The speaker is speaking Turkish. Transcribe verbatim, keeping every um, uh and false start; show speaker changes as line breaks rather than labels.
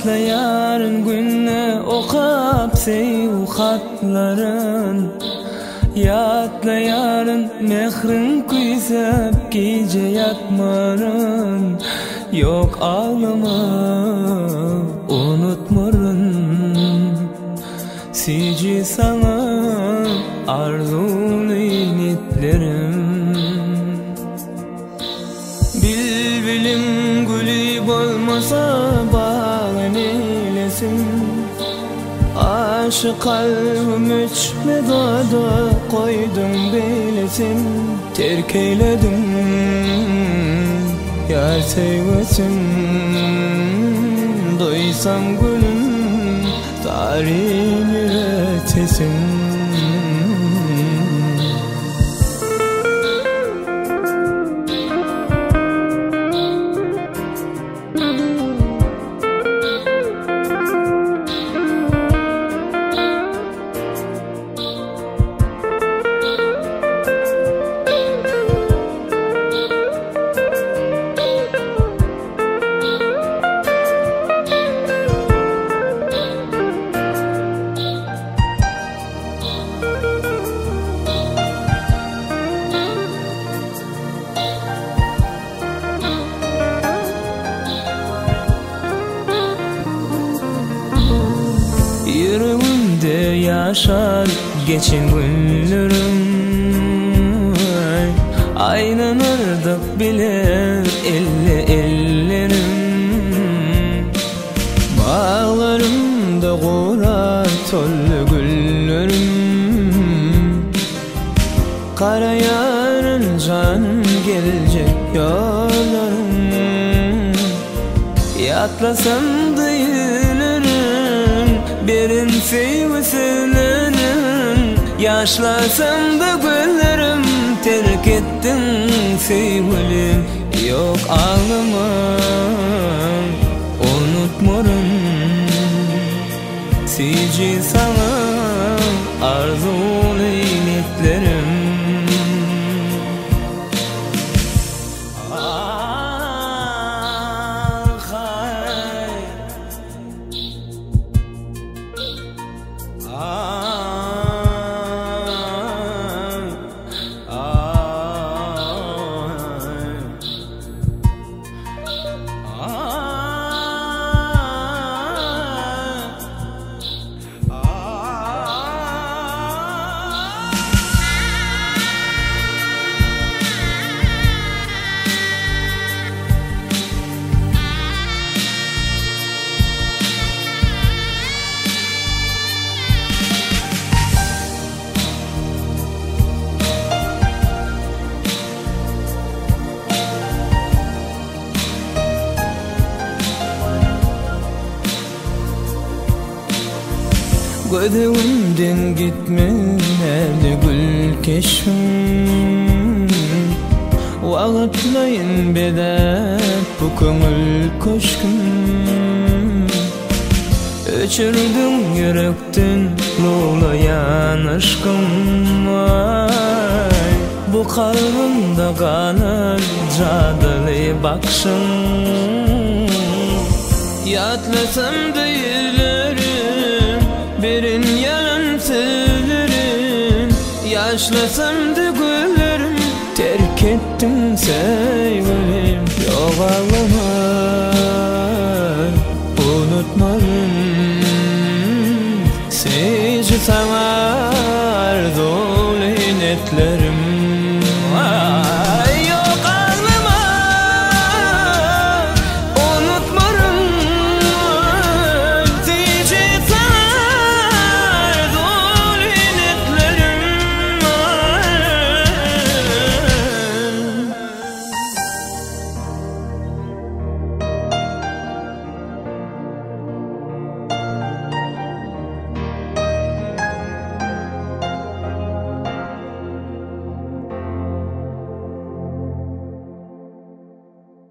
Yatla yarın günne okap seyu hatların. Yatla yarın mehrin kuyzep gece yatmarın. Yok ağlama unutmarın. Sici sana arzulu nitlerim. Bilbilim gülü bolmasa bağlan eylesin. Aşık kalbim içme dada koydum beylesin. Terk eyledim yar sevmesin. Doysam gülüm tarihini ötesin. Yüreğimde yaşar geçen günlerim. Aynanırdık bile elle ellerim. Bağlarımda kurar tollu güllerim. Kara yarın canım gelecek yollarım. Yatlasam da yürürüm birin sevmesinin. Yaşlasam da güllerim terk ettin sevgilim. Yok ağlama unutmarım. Sici sana arzulu niyetlerim. Gözümden gitme nerede gül keşfim. Vağıtlayın bedep bu köngül koşkum. Öçürdüm yürekten ruhlayan aşkım. Ay, bu kalbimde kalan cadılı bakşım. Yatlasam da yerlerim birin yalan söylerim. Yaşlasam da güllerim terk ettim sevgilim. Yok ağlama unutmarım. Sizi sana